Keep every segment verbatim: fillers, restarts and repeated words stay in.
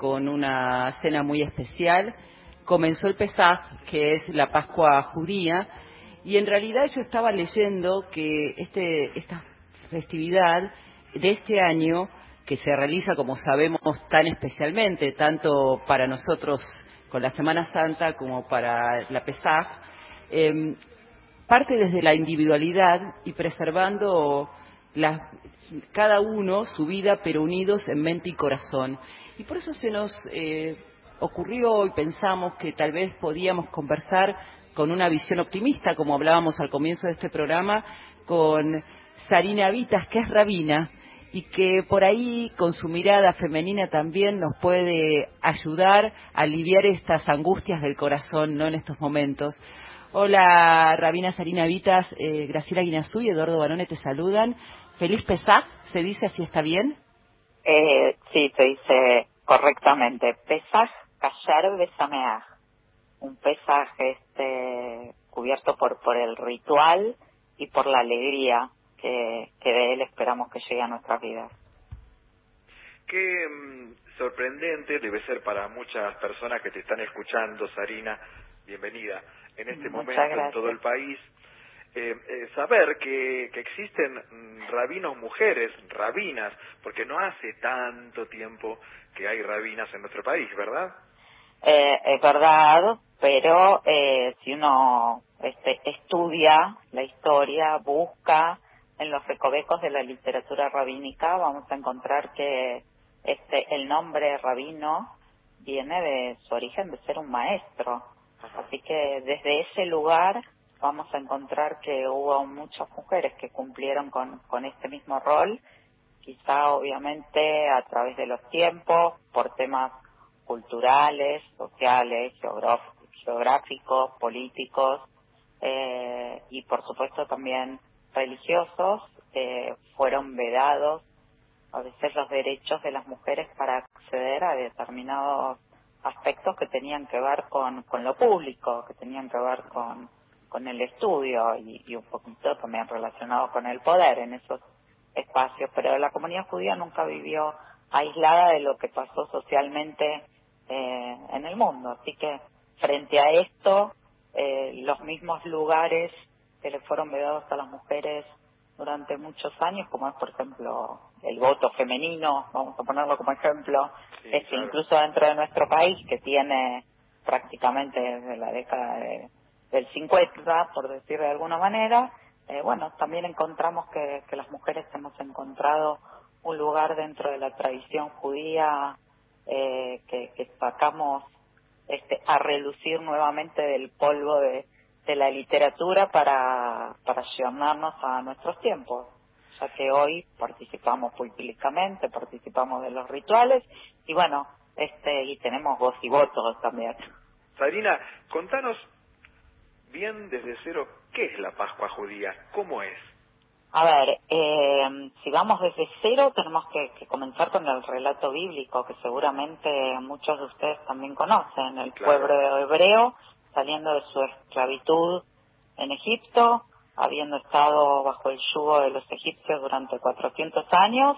con una cena muy especial. Comenzó el Pesaj, que es la Pascua judía, y en realidad yo estaba leyendo que este, esta festividad de este año, que se realiza, como sabemos, tan especialmente, tanto para nosotros con la Semana Santa como para la Pesaj, eh, parte desde la individualidad y preservando la, cada uno su vida, pero unidos en mente y corazón. Y por eso se nos eh, ocurrió y pensamos que tal vez podíamos conversar con una visión optimista, como hablábamos al comienzo de este programa, con Sarina Vitas, que es rabina, y que por ahí, con su mirada femenina también, nos puede ayudar a aliviar estas angustias del corazón, ¿no?, en estos momentos. Hola, Rabina Sarina Vitas, eh, Graciela Guinazú y Eduardo Barone te saludan. Feliz Pesaj, ¿se dice así, está bien? Eh, sí, se dice correctamente. Pesaj Kasher Besameach. Un Pesaj este, cubierto por, por el ritual y por la alegría que, que de él esperamos que llegue a nuestras vidas. Qué mmm, sorprendente debe ser para muchas personas que te están escuchando, Sarina, bienvenida, en este Muchas momento gracias. en todo el país, eh, eh, saber que, que existen mm, rabinos mujeres, rabinas, porque no hace tanto tiempo que hay rabinas en nuestro país, ¿verdad? Eh, es verdad, pero eh, si uno este, estudia la historia, busca en los recovecos de la literatura rabínica, vamos a encontrar que este el nombre rabino viene de su origen de ser un maestro. Ajá. Así que desde ese lugar vamos a encontrar que hubo muchas mujeres que cumplieron con, con este mismo rol, quizá obviamente a través de los tiempos, por temas culturales, sociales, geográficos, políticos eh, y por supuesto también religiosos, eh, fueron vedados a veces los derechos de las mujeres para acceder a determinados aspectos que tenían que ver con, con lo público, que tenían que ver con, con el estudio y, y un poquito también relacionado con el poder en esos espacios. Pero la comunidad judía nunca vivió aislada de lo que pasó socialmente eh, en el mundo. Así que frente a esto, eh, los mismos lugares que le fueron vedados a las mujeres durante muchos años, como es por ejemplo el voto femenino, vamos a ponerlo como ejemplo, Sí, es que claro. incluso dentro de nuestro país, que tiene prácticamente desde la década de, del cincuenta, por decir de alguna manera, eh, bueno, también encontramos que, que las mujeres hemos encontrado un lugar dentro de la tradición judía eh, que, que sacamos este, a relucir nuevamente del polvo de de la literatura para, para llevarnos a nuestros tiempos, ya que hoy participamos públicamente, participamos de los rituales y bueno, este y tenemos voz y voto también. Sarina, contanos bien desde cero, ¿qué es la Pascua judía? ¿Cómo es? A ver, eh, si vamos desde cero tenemos que, que comenzar con el relato bíblico que seguramente muchos de ustedes también conocen, el Claro. pueblo hebreo saliendo de su esclavitud en Egipto, habiendo estado bajo el yugo de los egipcios durante cuatrocientos años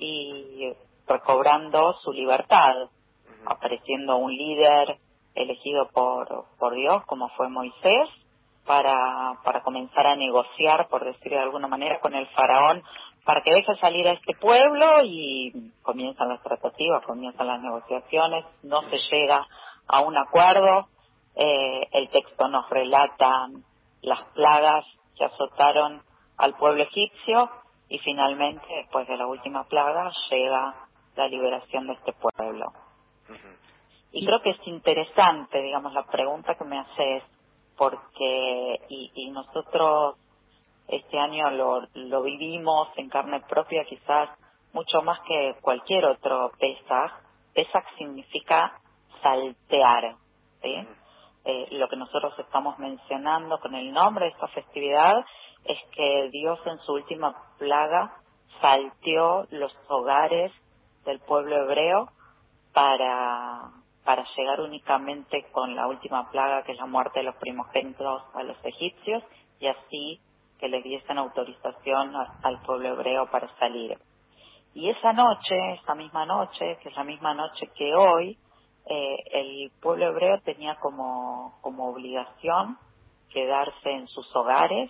y recobrando su libertad, Uh-huh. apareciendo un líder elegido por, por Dios como fue Moisés, para, para comenzar a negociar, por decir de alguna manera, con el faraón para que deje salir a este pueblo y comienzan las tratativas, comienzan las negociaciones, no se llega a un acuerdo. Eh, el texto nos relata las plagas que azotaron al pueblo egipcio y finalmente, después de la última plaga, llega la liberación de este pueblo. Uh-huh. Y creo que es interesante, digamos, la pregunta que me haces, porque y, y nosotros este año lo, lo vivimos en carne propia, quizás mucho más que cualquier otro Pesaj. Pesaj significa saltear, ¿sí? Uh-huh. Eh, lo que nosotros estamos mencionando con el nombre de esta festividad es que Dios en su última plaga salteó los hogares del pueblo hebreo para para llegar únicamente con la última plaga, que es la muerte de los primogénitos, a los egipcios, y así que les diesen autorización a, al pueblo hebreo para salir. Y esa noche, esa misma noche, que es la misma noche que hoy, eh, el pueblo hebreo tenía como, como obligación quedarse en sus hogares,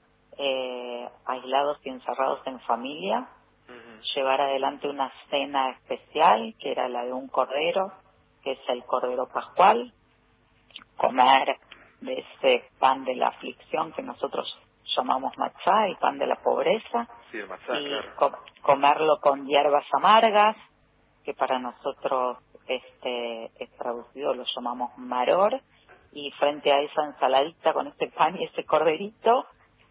eh, aislados y encerrados en familia, uh-huh. llevar adelante una cena especial, que era la de un cordero, que es el cordero pascual, comer de ese pan de la aflicción que nosotros llamamos matzá, el pan de la pobreza, sí, el matzá, y claro. co- comerlo con hierbas amargas, que para nosotros este es traducido, lo llamamos maror, y frente a esa ensaladita con este pan y ese corderito,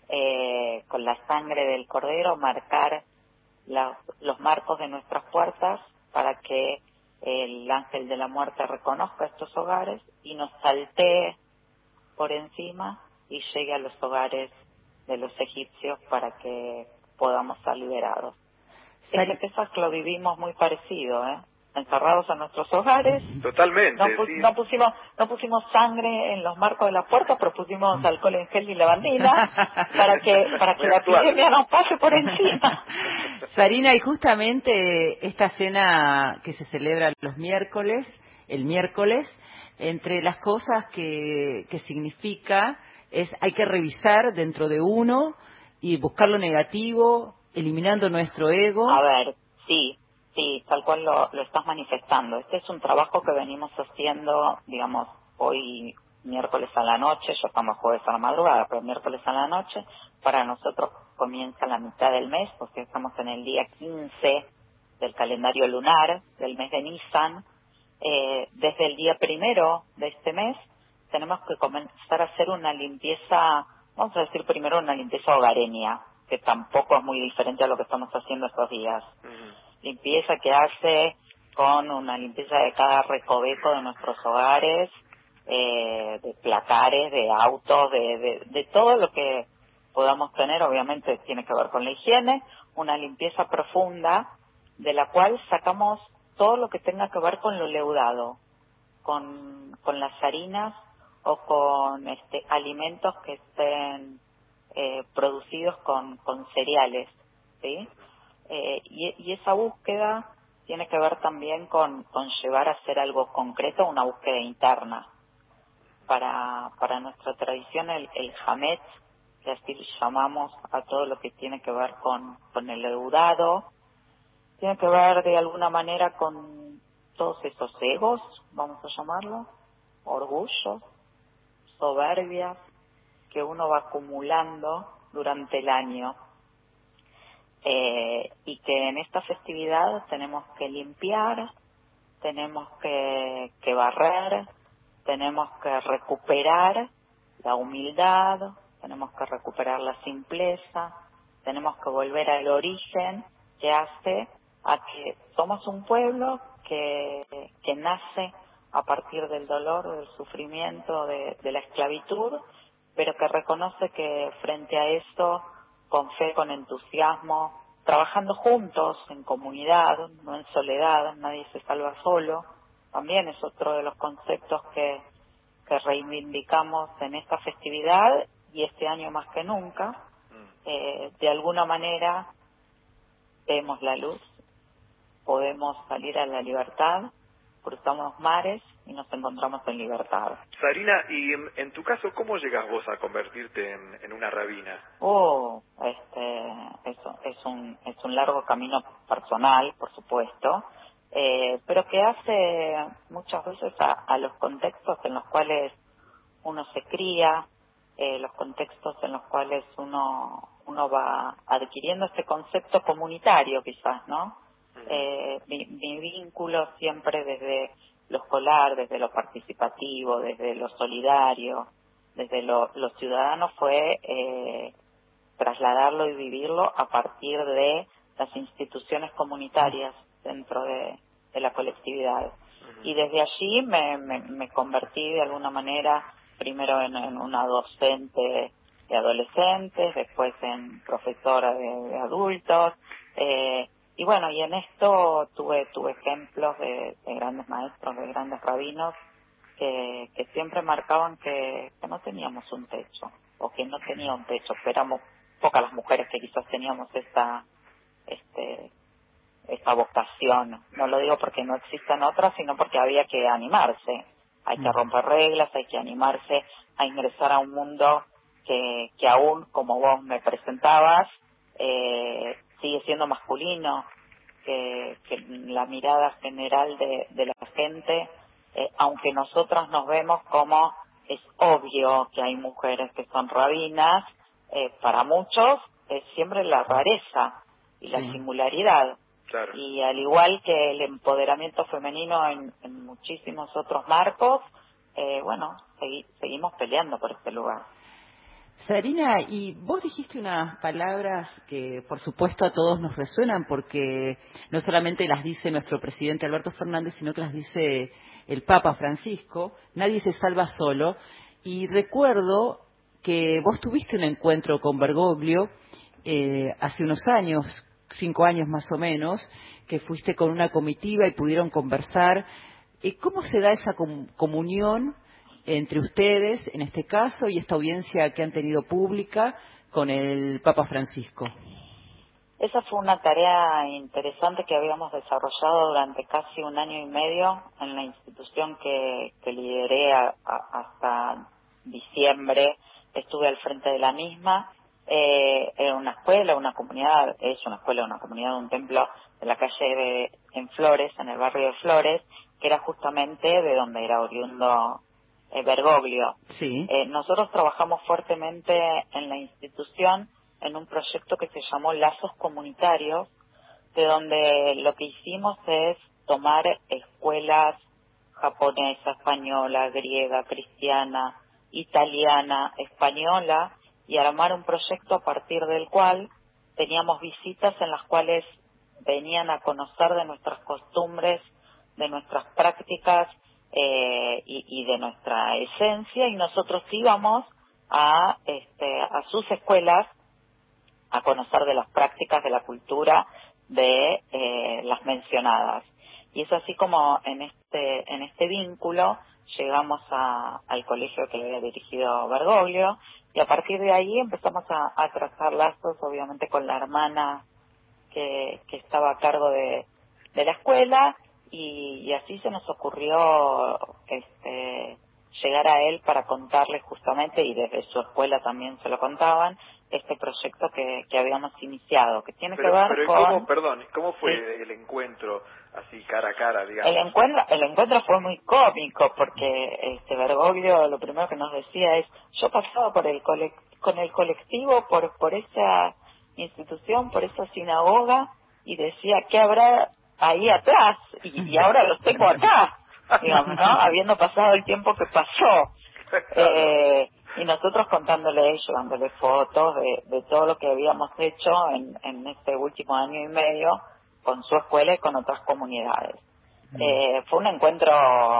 eh, con la sangre del cordero, marcar la, los marcos de nuestras puertas para que el ángel de la muerte reconozca estos hogares y nos saltee por encima y llegue a los hogares de los egipcios para que podamos ser liberados. Este Pesaj lo vivimos muy parecido, ¿eh? Encerrados en nuestros hogares. Totalmente, no, pu- sí. no pusimos no pusimos sangre en los marcos de las puertas, pero pusimos alcohol en gel y lavandina para que para que la epidemia nos pase por encima. Sarina, y justamente esta cena que se celebra los miércoles, el miércoles, entre las cosas que, que significa es hay que revisar dentro de uno y buscar lo negativo, eliminando nuestro ego. A ver, sí, sí, tal cual lo, lo estás manifestando. Este es un trabajo que venimos haciendo, digamos, hoy miércoles a la noche, ya estamos jueves a la madrugada, pero miércoles a la noche, para nosotros comienza la mitad del mes, porque estamos en el día quince del calendario lunar, del mes de Nisan. Eh, desde el día primero de este mes tenemos que comenzar a hacer una limpieza, vamos a decir primero una limpieza hogareña, que tampoco es muy diferente a lo que estamos haciendo estos días. Uh-huh. Limpieza que hace con una limpieza de cada recoveco de nuestros hogares, eh, de placares, de autos, de, de, de todo lo que podamos tener. Obviamente tiene que ver con la higiene, una limpieza profunda de la cual sacamos todo lo que tenga que ver con lo leudado, con, con las harinas o con este alimentos que estén eh, producidos con, con cereales, ¿sí? Eh, y, y esa búsqueda tiene que ver también con, con llevar a hacer algo concreto, una búsqueda interna. Para, para nuestra tradición el, el hametz, que así llamamos a todo lo que tiene que ver con, con el leudado, tiene que ver de alguna manera con todos esos egos, vamos a llamarlo, orgullos, soberbias, que uno va acumulando durante el año, eh, y que en esta festividad tenemos que limpiar, tenemos que, que barrer, tenemos que recuperar la humildad, tenemos que recuperar la simpleza, tenemos que volver al origen que hace a que somos un pueblo que, que nace a partir del dolor, del sufrimiento, de, de la esclavitud, pero que reconoce que frente a esto, con fe, con entusiasmo, trabajando juntos, en comunidad, no en soledad, nadie se salva solo, también es otro de los conceptos que, que reivindicamos en esta festividad y este año más que nunca. Eh, de alguna manera vemos la luz, podemos salir a la libertad, cruzamos mares y nos encontramos en libertad. Sarina, y en, en tu caso, ¿cómo llegas vos a convertirte en, en una rabina? Oh, este, eso es un es un largo camino personal, por supuesto, eh, pero que hace muchas veces a, a los contextos en los cuales uno se cría, eh, los contextos en los cuales uno uno va adquiriendo este concepto comunitario, quizás, ¿no? Eh, mi, mi vínculo siempre desde lo escolar, desde lo participativo, desde lo solidario, desde lo, lo ciudadano fue eh, trasladarlo y vivirlo a partir de las instituciones comunitarias dentro de, de la colectividad. Uh-huh. Y desde allí me, me, me convertí de alguna manera primero en, en una docente de adolescentes, después en profesora de, de adultos, eh, y bueno, y en esto tuve tuve ejemplos de, de grandes maestros, de grandes rabinos, que, que siempre marcaban que, que no teníamos un techo, o que no tenía un techo, que éramos pocas las mujeres que quizás teníamos esta, este, esta vocación. No lo digo porque no existan otras, sino porque había que animarse. Hay que romper reglas, hay que animarse a ingresar a un mundo que, que aún, como vos me presentabas, eh, sigue siendo masculino, que, que la mirada general de, de la gente, eh, aunque nosotros nos vemos como es obvio que hay mujeres que son rabinas, eh, para muchos es siempre la rareza y la Sí. singularidad. Claro. Y al igual que el empoderamiento femenino en, en muchísimos otros marcos, eh, bueno, segui- seguimos peleando por este lugar. Sarina, y vos dijiste unas palabras que por supuesto a todos nos resuenan porque no solamente las dice nuestro presidente Alberto Fernández, sino que las dice el Papa Francisco: nadie se salva solo. Y recuerdo que vos tuviste un encuentro con Bergoglio eh, hace unos años, cinco años más o menos, que fuiste con una comitiva y pudieron conversar. Eh, ¿Cómo se da esa com- comunión entre ustedes, en este caso, y esta audiencia que han tenido pública con el Papa Francisco? Esa fue una tarea interesante que habíamos desarrollado durante casi un año y medio en la institución que, que lideré a, a, hasta diciembre. Estuve al frente de la misma. Eh, era una escuela, una comunidad, es una escuela, una comunidad, un templo de la calle de, en Flores, en el barrio de Flores, que era justamente de donde era oriundo eh, Bergoglio. Sí. Eh, nosotros trabajamos fuertemente en la institución en un proyecto que se llamó Lazos Comunitarios, de donde lo que hicimos es tomar escuelas japonesa, española, griega, cristiana, italiana, española, y armar un proyecto a partir del cual teníamos visitas en las cuales venían a conocer de nuestras costumbres, de nuestras prácticas eh, y, y de nuestra esencia, y nosotros íbamos a, este, a sus escuelas a conocer de las prácticas de la cultura de eh, las mencionadas. Y es así como en este en este vínculo llegamos a, al colegio que le había dirigido Bergoglio, y a partir de ahí empezamos a, a trazar lazos, obviamente con la hermana que, que estaba a cargo de, de la escuela, y, y así se nos ocurrió este llegar a él para contarle justamente, y desde su escuela también se lo contaban, este proyecto que, que habíamos iniciado, que tiene Pero, que ver pero ¿y con... cómo, perdón, cómo fue Sí. el encuentro así cara a cara, El digamos? encuentro, el encuentro fue muy cómico porque este Bergoglio lo primero que nos decía es: yo pasaba por el cole, con el colectivo por por esa institución, por esa sinagoga, y decía, ¿qué habrá ahí atrás? Y, y ahora los tengo acá, digamos, ¿no? Habiendo pasado el tiempo que pasó. Claro. Eh, y nosotros contándole, llevándole fotos de, de todo lo que habíamos hecho en, en este último año y medio con su escuela y con otras comunidades. Eh, fue un encuentro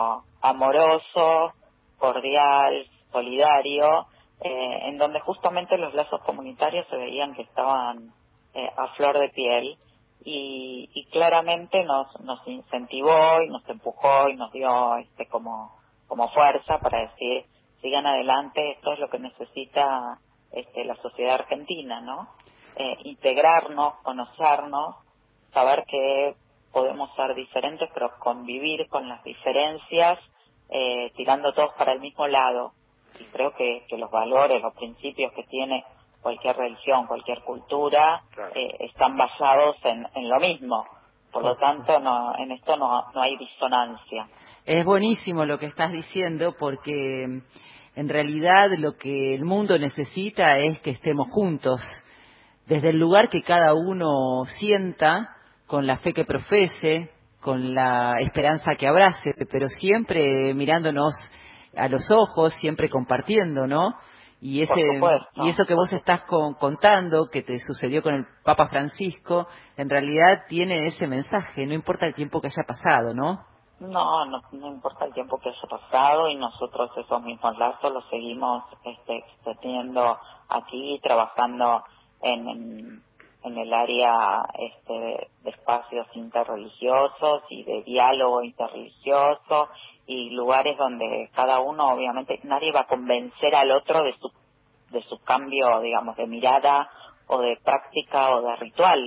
amoroso, cordial, solidario, eh, en donde justamente los lazos comunitarios se veían que estaban eh, a flor de piel, y, y claramente nos, nos incentivó y nos empujó y nos dio este como, como fuerza para decir: sigan adelante, esto es lo que necesita este, la sociedad argentina, ¿no? Eh, integrarnos, conocernos, saber que podemos ser diferentes, pero convivir con las diferencias, eh, tirando todos para el mismo lado. Y creo que, que los valores, los principios que tiene cualquier religión, cualquier cultura, Claro. eh, están basados en, en lo mismo. Por lo tanto, no, en esto no, no hay disonancia. Es buenísimo lo que estás diciendo porque en realidad lo que el mundo necesita es que estemos juntos, desde el lugar que cada uno sienta, con la fe que profese, con la esperanza que abrace, pero siempre mirándonos a los ojos, siempre compartiendo, ¿no? Y Por ese supuesto. y eso que vos estás con- contando, que te sucedió con el Papa Francisco, en realidad tiene ese mensaje, no importa el tiempo que haya pasado, ¿no? No, no, no importa el tiempo que haya pasado, y nosotros esos mismos lazos los seguimos este, extendiendo aquí, trabajando en, en, en el área este, de, de espacios interreligiosos y de diálogo interreligioso, y lugares donde cada uno, obviamente, nadie va a convencer al otro de su, de su cambio, digamos, de mirada o de práctica o de ritual.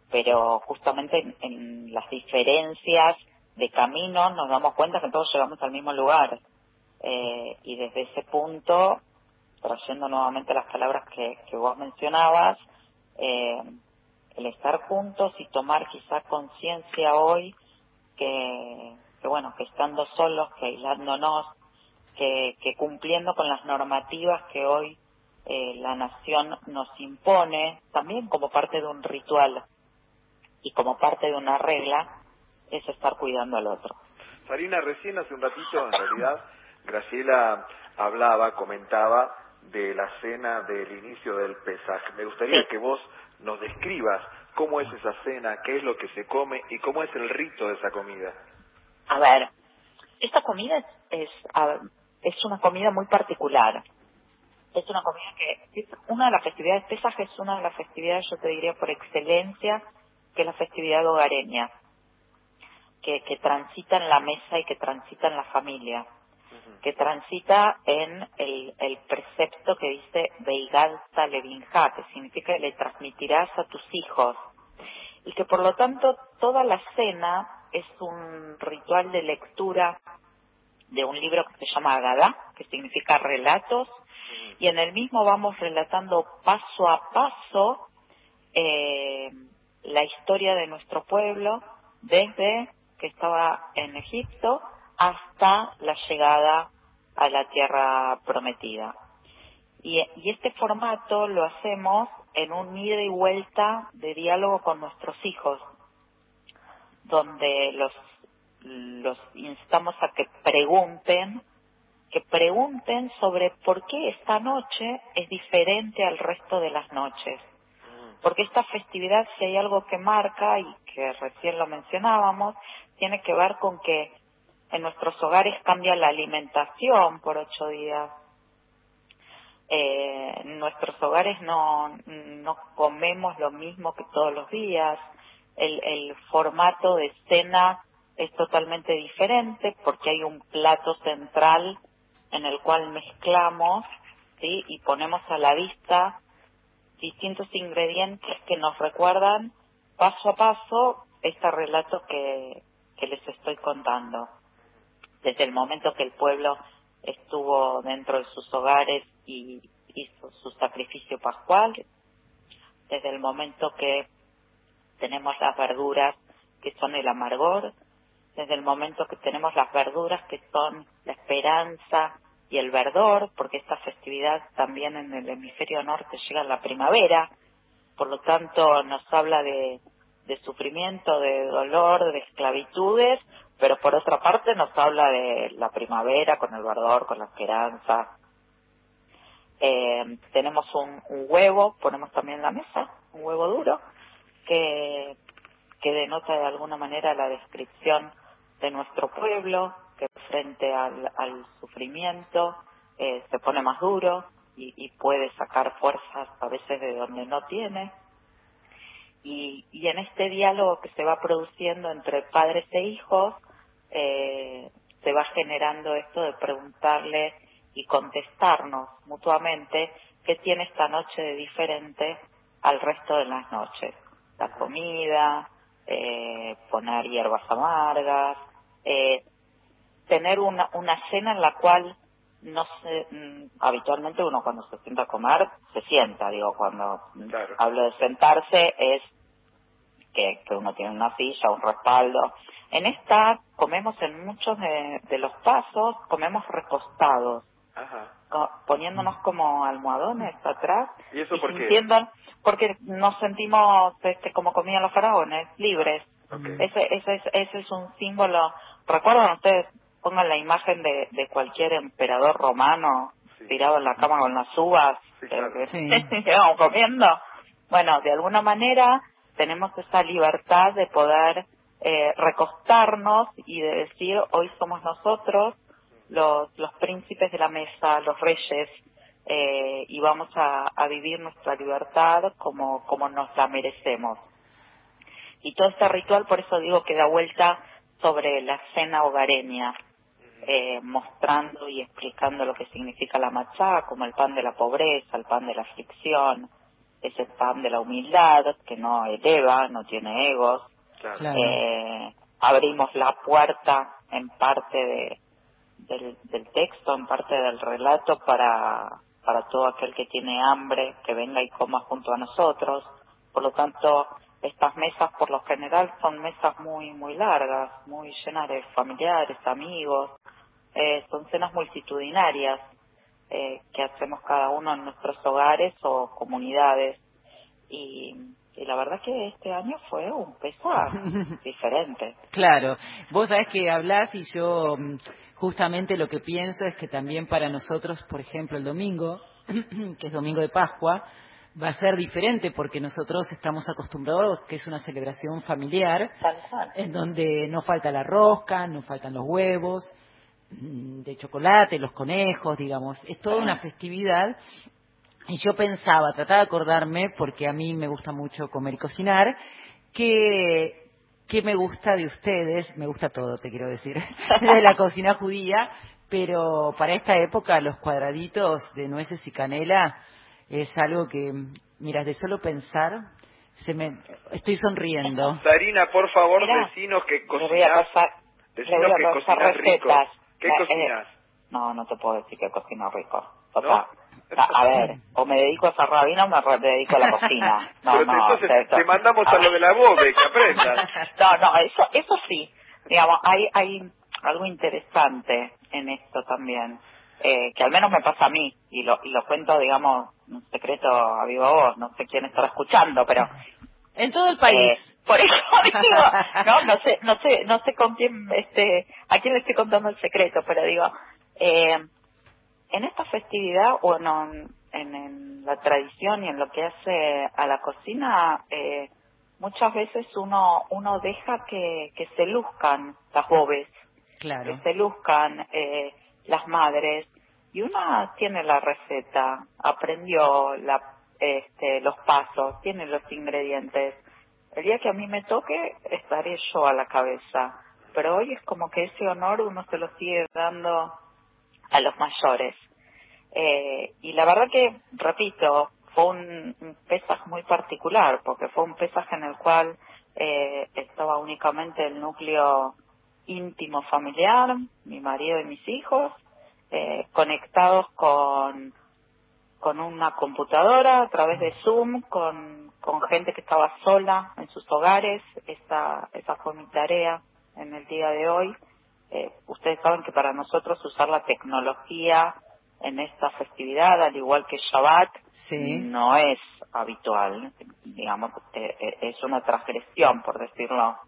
pero justamente en, en las diferencias de camino nos damos cuenta que todos llegamos al mismo lugar. Eh, y desde ese punto, trayendo nuevamente las palabras que, que vos mencionabas, eh, el estar juntos y tomar quizá conciencia hoy que, que bueno, que estando solos, que aislándonos, que, que cumpliendo con las normativas que hoy eh, la nación nos impone, también como parte de un ritual y como parte de una regla, es estar cuidando al otro. Farina, recién hace un ratito, en realidad, Graciela hablaba, comentaba de la cena del inicio del Pesaj. Me gustaría Sí. que vos nos describas cómo es esa cena, qué es lo que se come y cómo es el rito de esa comida. A ver, esta comida es, es, a- es una comida muy particular. Es una comida que es una de las festividades, Pesaj es una de las festividades, yo te diría por excelencia, que es la festividad hogareña, que, que transita en la mesa y que transita en la familia, que transita en el, el precepto que dice Veigalta Levinja, que significa que le transmitirás a tus hijos, y que por lo tanto toda la cena es un ritual de lectura de un libro que se llama Agadá, que significa relatos, y en el mismo vamos relatando paso a paso eh, la historia de nuestro pueblo desde que estaba en Egipto hasta la llegada a la tierra prometida. Y, y este formato lo hacemos en un ida y vuelta de diálogo con nuestros hijos, donde los, los instamos a que pregunten, que pregunten sobre por qué esta noche es diferente al resto de las noches. Porque esta festividad, si hay algo que marca, y que recién lo mencionábamos, tiene que ver con que en nuestros hogares cambia la alimentación por ocho días. Eh, en nuestros hogares no, no comemos lo mismo que todos los días. El, el formato de cena es totalmente diferente porque hay un plato central en el cual mezclamos, ¿sí? Y ponemos a la vista distintos ingredientes que nos recuerdan paso a paso este relato que, que les estoy contando. Desde el momento que el pueblo estuvo dentro de sus hogares y hizo su sacrificio pascual, desde el momento que tenemos las verduras que son el amargor, desde el momento que tenemos las verduras que son la esperanza y el verdor, porque esta festividad también en el hemisferio norte llega en la primavera, por lo tanto nos habla de, de sufrimiento, de dolor, de esclavitudes, pero por otra parte nos habla de la primavera con el verdor, con la esperanza. Eh, tenemos un, un huevo, ponemos también en la mesa, un huevo duro, que, que denota de alguna manera la descripción de nuestro pueblo, que frente al, al sufrimiento eh, se pone más duro y, y puede sacar fuerzas a veces de donde no tiene. Y, y en este diálogo que se va produciendo entre padres e hijos, eh, se va generando esto de preguntarle y contestarnos mutuamente qué tiene esta noche de diferente al resto de las noches. La comida, eh, poner hierbas amargas, eh, tener una, una cena en la cual no se, mm, habitualmente uno cuando se sienta a comer se sienta, digo, cuando Claro. hablo de sentarse es que, que uno tiene una silla, un respaldo. En esta comemos en muchos de, de los pasos, comemos recostados, Ajá. co- poniéndonos como almohadones atrás ¿Y eso y por qué? sintiendo, porque nos sentimos este, como comían los faraones, libres. Okay. Ese, ese, es, ese es un símbolo. ¿Recuerdan ustedes? Pongan la imagen de, de cualquier emperador romano Sí. tirado en la cama con las uvas, Sí, que, claro. que Sí. íbamos comiendo. Bueno, de alguna manera tenemos esa libertad de poder eh, recostarnos y de decir, hoy somos nosotros los, los príncipes de la mesa, los reyes, eh, y vamos a, a vivir nuestra libertad como, como nos la merecemos. Y todo este ritual, por eso digo que da vuelta sobre la cena hogareña, eh, mostrando y explicando lo que significa la machá, como el pan de la pobreza, el pan de la aflicción, ese pan de la humildad que no eleva, no tiene egos. Claro. Eh, abrimos la puerta en parte de, del, del texto, en parte del relato para, para todo aquel que tiene hambre, que venga y coma junto a nosotros. Por lo tanto, estas mesas por lo general son mesas muy muy largas, muy llenas de familiares, amigos, eh, son cenas multitudinarias eh, que hacemos cada uno en nuestros hogares o comunidades. Y, y la verdad que este año fue un Pesaj diferente. Claro, vos sabés que hablás y yo mm, justamente lo que pienso es que también para nosotros, por ejemplo, el domingo, que es domingo de Pascua, va a ser diferente porque nosotros estamos acostumbrados que es una celebración familiar, Tal cual. en donde no falta la rosca, no faltan los huevos mm, de chocolate, los conejos, digamos, es toda una festividad. Y yo pensaba, trataba de acordarme, porque a mí me gusta mucho comer y cocinar, que, que me gusta de ustedes, me gusta todo, te quiero decir, de la cocina judía, pero para esta época los cuadraditos de nueces y canela es algo que, mira, de solo pensar, se me, estoy sonriendo. Sarina, por favor, Mira, decinos que le voy a cocinás, pasar, le decinos voy a que pasar cocinás rico. recetas. ¿Qué Eh, cocinás? eh, no, no te puedo decir que cocino rico. O ¿No? sea, a, a ver, o me dedico a ser rabina o me re- dedico a la cocina. No, Pero no, te- entonces o sea, esto- te mandamos a a ver. lo de la bobe, que aprendas. No, no, eso, eso sí. Digamos, hay, hay algo interesante en esto también, eh, que al menos me pasa a mí, y lo, y lo cuento, digamos, un secreto a viva voz, no sé quién estará escuchando, pero En todo el país. eh, por eso digo, no, no sé, no sé, no sé con quién, este, a quién le estoy contando el secreto, pero digo, eh, en esta festividad, bueno, en, en, en la tradición y en lo que hace a la cocina, eh, muchas veces uno uno deja que, que se luzcan las bobes, Claro. que se luzcan eh, las madres, y una tiene la receta, aprendió la, este, los pasos, tiene los ingredientes. El día que a mí me toque, estaré yo a la cabeza, pero hoy es como que ese honor uno se lo sigue dando a los mayores. Eh, y la verdad que, repito, fue un, un Pesaj muy particular, porque fue un Pesaj en el cual eh, estaba únicamente el núcleo íntimo familiar, mi marido y mis hijos, eh, conectados con, con una computadora a través de Zoom, con, con gente que estaba sola en sus hogares. Esa, esa fue mi tarea en el día de hoy. Eh, ustedes saben que para nosotros usar la tecnología en esta festividad, al igual que Shabbat, Sí. no es habitual, digamos, eh, eh, es una transgresión, por decirlo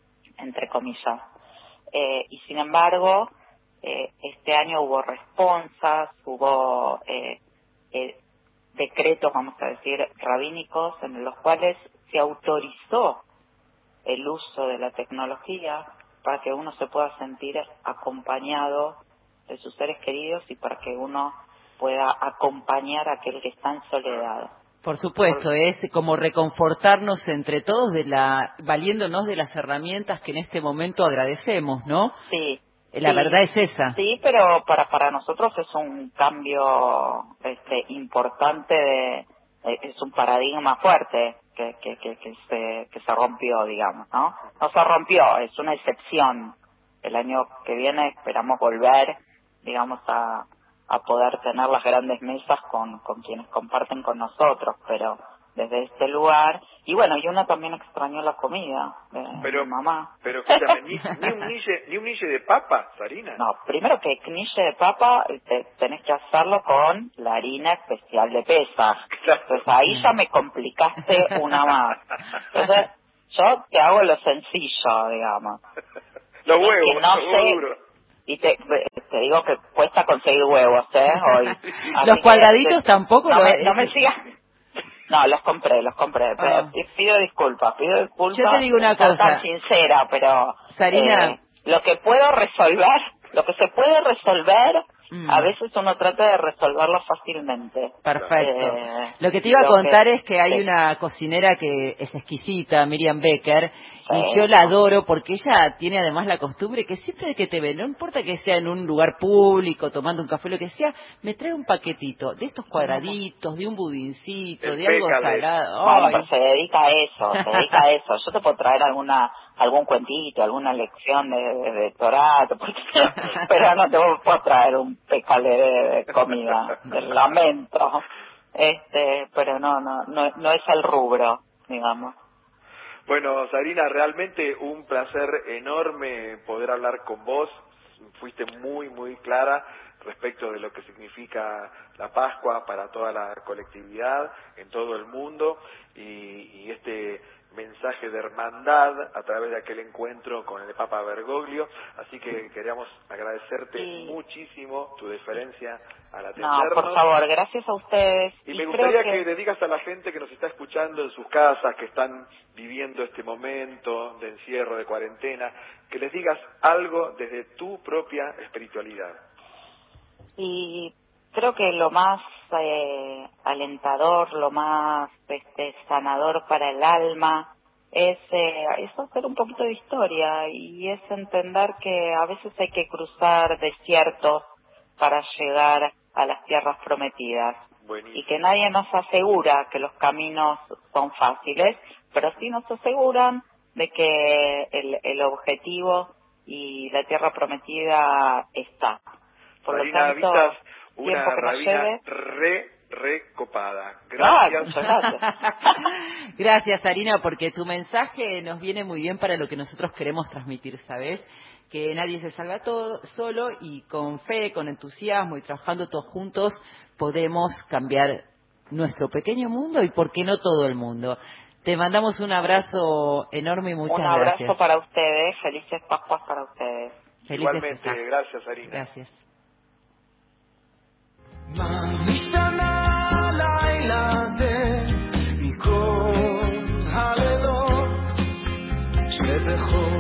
entre comillas. Eh, y sin embargo, eh, este año hubo responsas, hubo eh, eh, decretos, vamos a decir, rabínicos, en los cuales se autorizó el uso de la tecnología para que uno se pueda sentir acompañado de sus seres queridos y para que uno pueda acompañar a aquel que está en soledad. Por supuesto, es como reconfortarnos entre todos, de la valiéndonos de las herramientas que en este momento agradecemos, ¿no? Sí. La sí, verdad es esa. Sí, pero para para nosotros es un cambio este importante, de, es un paradigma fuerte que que que, que se que se rompió, digamos, ¿no? No se rompió, es una excepción. El año que viene esperamos volver, digamos, a a poder tener las grandes mesas con con quienes comparten con nosotros, pero desde este lugar, y bueno, y uno también extrañó la comida de Pero, mi mamá. pero escúchame, ni, ni un nille, ni un nille de papa, Sarina. No, primero que knille de papa te, tenés que hacerlo con la harina especial de Pesaj. Claro. Entonces ahí ya me complicaste una más. Entonces yo te hago lo sencillo, digamos. Los Es huevos, que no los sé, huevos duros. y te, te digo que cuesta conseguir huevos, ¿eh? Hoy. Así Los que, cuadraditos te- tampoco no, lo me, no me sigas. No, los compré, los compré. Pero Ah. pido disculpas, pido disculpas. Yo te digo una por ser cosa. tan sincera, pero Sarina. eh, lo que puedo resolver, lo que se puede resolver Mm. A veces uno trata de resolverlo fácilmente. Perfecto. Eh, Lo que te iba a contar que, es que hay sí. una cocinera que es exquisita, Miriam Becker, sí. y yo la adoro porque ella tiene además la costumbre que siempre que te ve, no importa que sea en un lugar público, tomando un café, lo que sea, me trae un paquetito de estos cuadraditos, de un budincito, El de algo pécale. salado. Bueno, pero se dedica a eso, se dedica a eso. Yo te puedo traer alguna algún cuentito, alguna lección de, de, de Torah, pero no te puedo traer un pécale de, de comida, del lamento, este, pero no, no, no, no es el rubro, digamos. Bueno, Sarina, realmente un placer enorme poder hablar con vos. Fuiste muy, muy clara respecto de lo que significa la Pascua para toda la colectividad en todo el mundo y, y este mensaje de hermandad a través de aquel encuentro con el Papa Bergoglio, así que queríamos agradecerte sí. muchísimo tu deferencia al atendernos. No, por favor, gracias a ustedes. Y, y me gustaría que... que le digas a la gente que nos está escuchando en sus casas, que están viviendo este momento de encierro, de cuarentena, que les digas algo desde tu propia espiritualidad. Y creo que lo más eh, alentador, lo más este, sanador para el alma es, eh, es hacer un poquito de historia y es entender que a veces hay que cruzar desiertos para llegar a las tierras prometidas. Buenísimo. Y que nadie nos asegura que los caminos son fáciles, pero sí nos aseguran de que el, el objetivo y la tierra prometida está. Por Marina lo tanto, Vitas, una que rabina lleve... re, re copada. Gracias. Ah, gracias. Gracias, Sarina, porque tu mensaje nos viene muy bien para lo que nosotros queremos transmitir, ¿sabes? Que nadie se salva todo solo y con fe, con entusiasmo y trabajando todos juntos podemos cambiar nuestro pequeño mundo y, ¿por qué no, todo el mundo? Te mandamos un abrazo enorme y muchas gracias. Un abrazo gracias. Para ustedes, felices Pascuas para ustedes. Felices Igualmente, Pascuas. Gracias, Sarina. Gracias. מכל הלילות שבכל